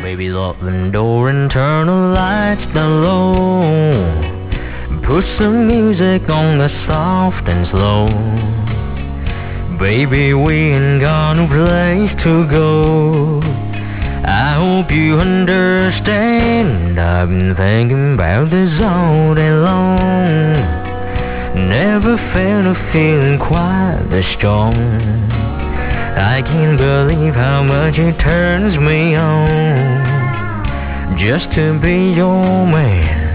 Maybe lock the door and turn the lights down low. Put some music on the soft and slow. Baby, we ain't got no place to go. I hope you understand. I've been thinking about this all day long. Never felt a feeling quite this strong. I can't believe how much it turns me on just to be your man.